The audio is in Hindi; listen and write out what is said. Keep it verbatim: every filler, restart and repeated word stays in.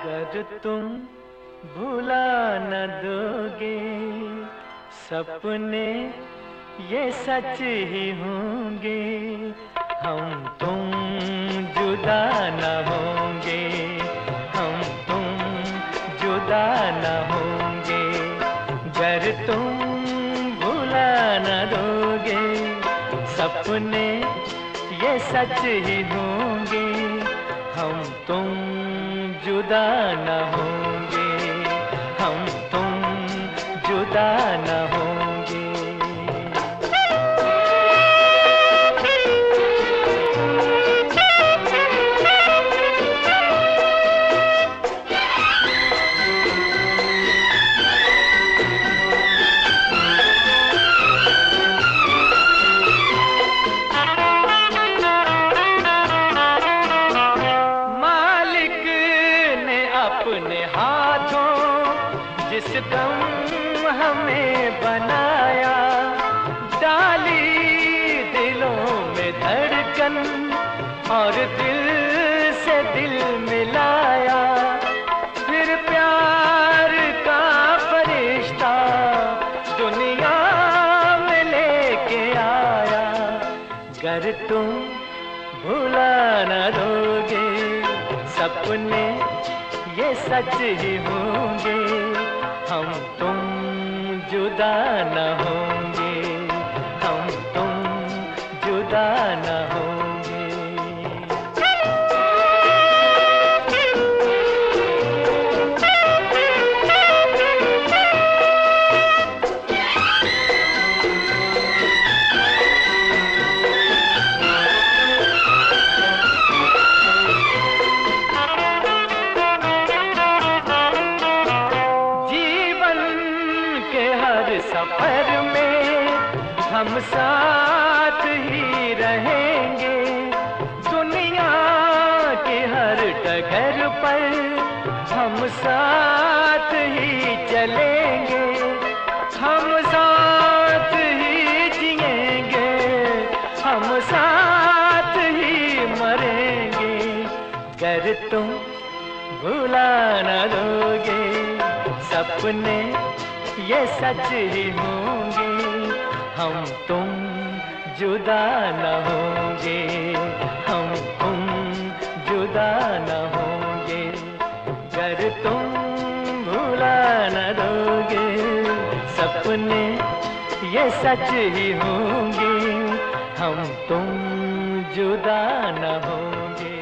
अगर तुम भुला न दोगे सपने ये सच ही होंगे, हम तुम जुदा न होंगे, हम तुम जुदा न होंगे। अगर तुम भुला न दोगे सपने ये सच ही होंगे, हम तुम जुदा न होंगे, हम तुम जुदा न होंगे। अपने हाथों जिस दम हमें बनाया, डाली दिलों में धड़कन और दिल से दिल मिलाया, फिर प्यार का फरिश्ता दुनिया में लेके आया। अगर तुम भुला न दोगे सपने ये सच ही होंगे, हम तुम जुदा न होंगे, हम तुम जुदा न होंगे। सफर में हम साथ ही रहेंगे, दुनिया के हर डगर पर हम साथ ही चलेंगे, हम साथ ही जिएंगे, हम साथ ही मरेंगे। अगर तुम भुला न दोगे सपने ये सच ही होंगे, हम तुम जुदा न होंगे, हम तुम जुदा न होंगे। अगर तुम भुला न दोगे सपने ये सच ही होंगे, हम तुम जुदा न होंगे।